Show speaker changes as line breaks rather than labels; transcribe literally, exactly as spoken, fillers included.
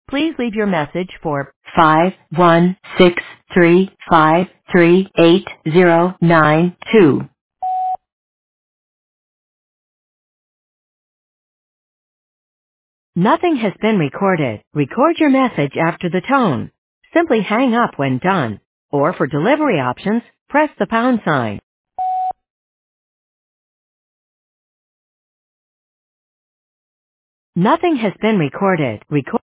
Please leave your message for five one six three five three eight zero nine two. Nothing has been recorded. Record your message after the tone. Simply hang up when done. Or for delivery options, press the pound sign. Nothing has been recorded. Record